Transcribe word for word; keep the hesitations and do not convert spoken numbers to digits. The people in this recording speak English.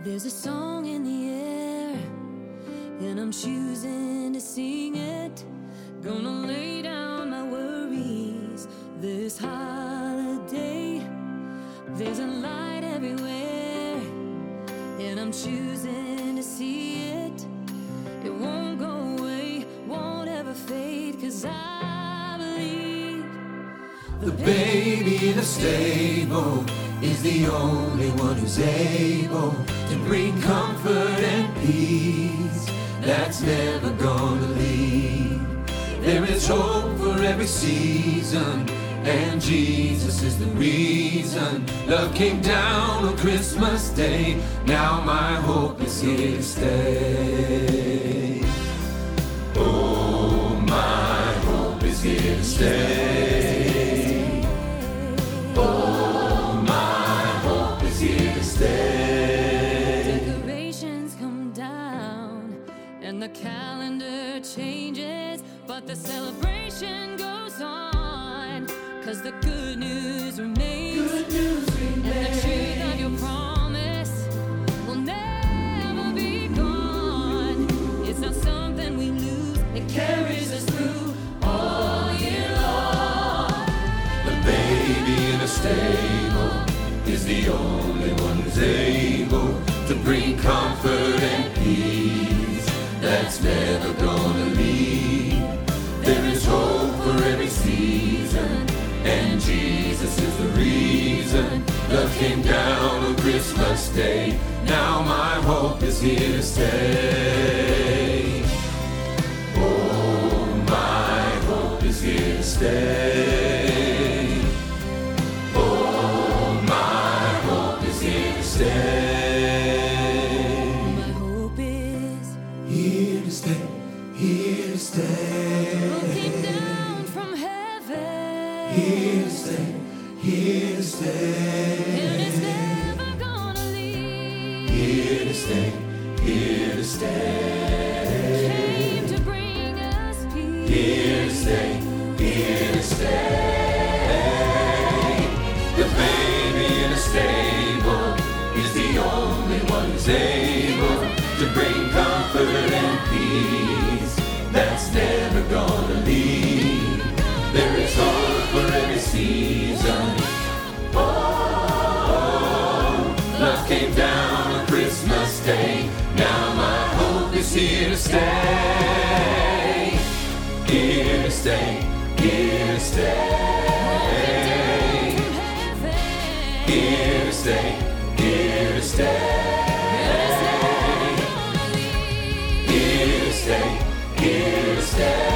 There's a song in the air, and I'm choosing to sing it. Gonna lay down my worries this holiday. There's a light everywhere, and I'm choosing to see it. It won't go away, won't ever fade, 'cause I believe the baby in the stable is the only one who's able to bring comfort and peace that's never gonna leave. There is hope for every season, and Jesus is the reason. Love came down on Christmas Day. Now my hope is here to stay. Oh, my hope is here to stay. Oh, my hope is here to stay. Decorations come down and the calendar changes, but the celebration goes on, 'cause the good news remains. Good news remains. And the truth of your promise will never be gone. It's not something we lose, it carries us through all year long. The baby in the stable is the only one who's able to bring comfort and peace that's never gonna leave. There is hope for every season, and Jesus is the reason. Love came down on Christmas Day. Now my hope is here to stay. Oh, my hope is here to stay. Oh, my hope is here to stay. My hope is Here to stay, here to stay. love came down from heaven, Here to stay, here to stay. and it's never gonna leave. Here to stay, here to stay. Came to bring us peace. Here to stay, here to stay. The baby in a stable is the only one who's able to bring comfort and peace that's never gonna leave. There is hope for every season. Oh, love came down on Christmas Day. Now my hope is here to stay. Here to stay, here to stay. Here to stay, here to stay. Here to stay, here to stay.